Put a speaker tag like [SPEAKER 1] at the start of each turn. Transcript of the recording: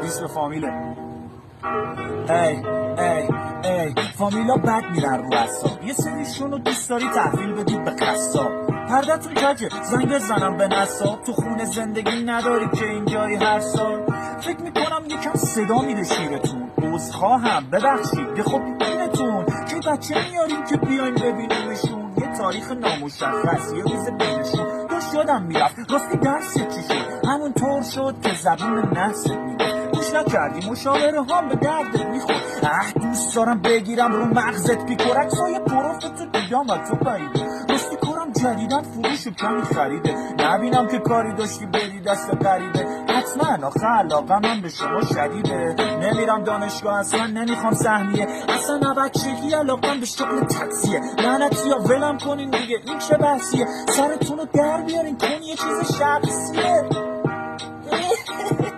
[SPEAKER 1] دیس به فامیله. ای فامیلا بد میرن رو اعصاب، یه سریشونو دوست داری تحویل بدید به قصاب. پردتون کجه زنگ بزنم به نصاب، تو خونه زندگی نداری که اینجایی هر سال. فکر میکنم یکم صدا میده شیرتون، عذرخواهم ببخشید به خب بینتون که بچه میاریم که بیاین ببینیمشون. یه تاریخ نامشخص یه روز بینشون داشت یادم میرفت راستی درست چی شد، همون طور شد که زبون نحست میگه گوش نکردی مشاوره هم به دردت میخورد. دوست دارم بگیرم رو مغزت بیکرک سایه پروفتو دیدم و تو بایده راستی کارم جدیدن فروشو کمی خریده، نبینم که کاری داشتی بری دست غریبه. حتما آخه علاقه من به شما شدیده، نمیرم دانشگاه اصلا نمیخوام سهمیه، اصلا نبچگی علاقم به شغل تاکسیه. لعنتی ها ولم کنین دیگه این چه بحثیه، سرتونو در بیارین کن یه چیز شخصیه.